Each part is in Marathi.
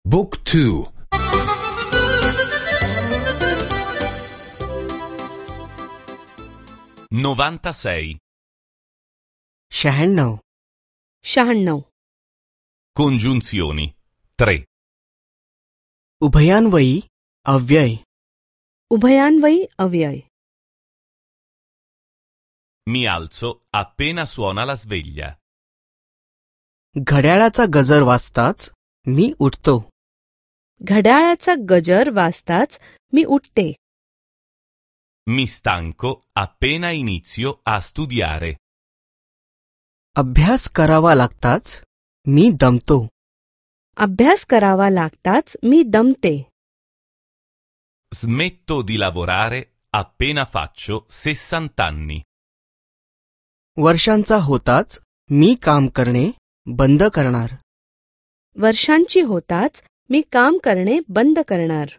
Book 2. 96. 96. 96. Congiunzioni. 3. उभयान्वयी अव्यय. उभयान्वयी अव्यय. Mi alzo appena suona la sveglia. घड्याळाचा गजर वाजताच मी उठतो. घड्याळाचा गजर वाजताच मी उठते. Mi stanco appena inizio a studiare. अभ्यास करावा लागताच मी दमतो. अभ्यास करावा लागताच मी दमते. Smetto di lavorare appena faccio 60 anni. वर्षांचा होताच मी काम करणे बंद करणार. वर्षांची होताच मी काम करणे बंद करणार.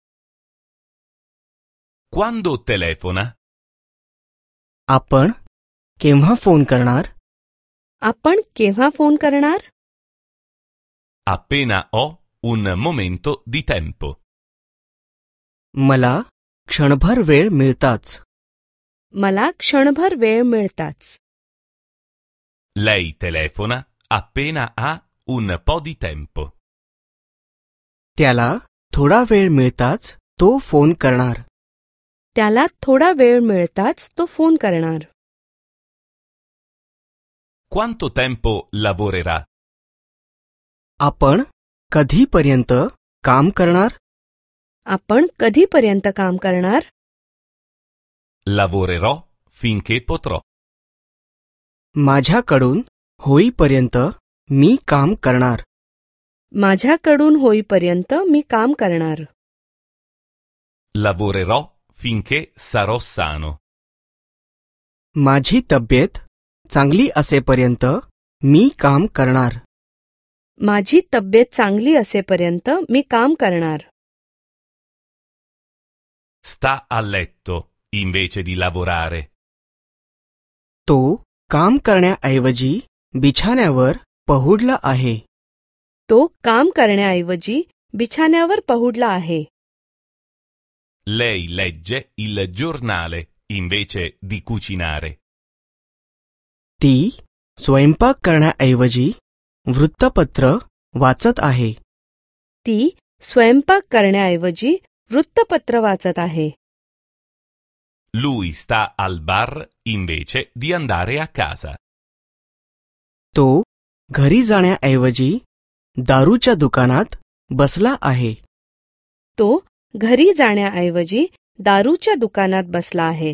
Quando telefona? आपण केव्हा फोन करणार? आपण केव्हा फोन करणार? Appena ho un momento di tempo. मला क्षणभर वेळ मिळताच. मला क्षणभर वेळ मिळताच. Lei telefona appena ha un po' di tempo. त्याला थोडा वेळ मिळताच तो फोन करणार. त्याला थोडा वेळ मिळताच तो फोन करणार. Quanto tempo lavorerà? आपण कधीपर्यंत काम करणार? आपण कधीपर्यंत काम करणार? Lavorerò finché potrò. माझ्याकडून होईपर्यंत मी काम करणार. माझ्याकडून होईपर्यंत मी काम करणार. Lavorerò finché sarò sano. माझी तब्येत चांगली असेपर्यंत मी काम करणार. माझी तब्येत चांगली असेपर्यंत मी काम करणार. Sta a letto invece di lavorare. तो काम करण्याऐवजी बिछाण्यावर पहुडला आहे. तो काम करण्याऐवजी बिछाण्यावर पहुडला आहे. Lei legge il giornale invece di cucinare. ती स्वयंपाक करण्याऐवजी वृत्तपत्र वाचत आहे. ती स्वयंपाक करण्याऐवजी वृत्तपत्र वाचत आहे. Lui sta al bar invece di andare a casa. तो घरी जाण्याऐवजी दारूच्या दुकानात बसला आहे. तो घरी जाण्याऐवजी दारूच्या दुकानात बसला आहे.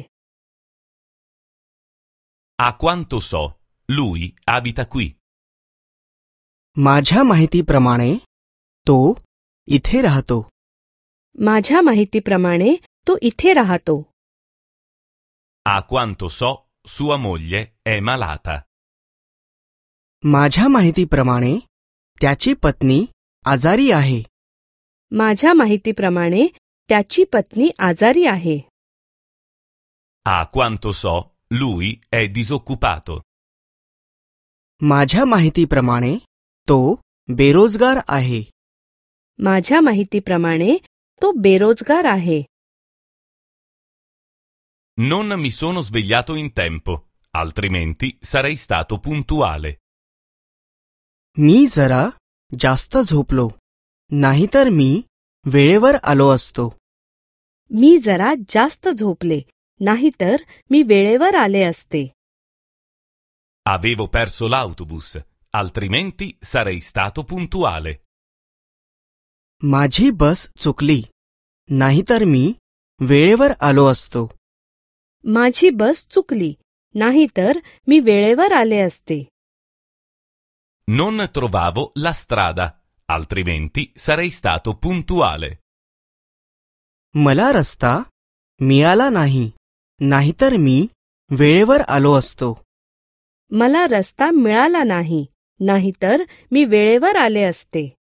A quanto so, lui abita qui. माझ्या माहितीप्रमाणे तो इथे राहतो. माझ्या माहितीप्रमाणे तो इथे राहतो. A quanto so, sua moglie è malata. माझ्या माहितीप्रमाणे त्याची पत्नी आजारी आहे. माझ्या माहितीप्रमाणे त्याची पत्नी आजारी आहे. A quanto so, lui è disoccupato. माझ्या माहितीप्रमाणे तो बेरोजगार आहे. माझ्या माहितीप्रमाणे तो बेरोजगार आहे. Non mi sono svegliato in tempo, altrimenti sarei stato puntuale. मी जरा जास्त झोपलो, नाहीतर मी वेळेवर आलो असतो. मी जरा जास्त झोपले, नाहीतर मी वेळेवर आले असते. Avevo perso l'autobus, altrimenti sarei stato puntuale. माझी बस चुकली, नाहीतर मी वेळेवर आलो असतो. माझी बस चुकली, नाहीतर मी वेळेवर आले असते. Non trovavo la strada, altrimenti sarei stato puntuale. मला रस्ता मिळाला नाही, नाहीतर मी वेळेवर आलो असतो. मला रस्ता मिळाला नाही, नाहीतर मी वेळेवर आले असते.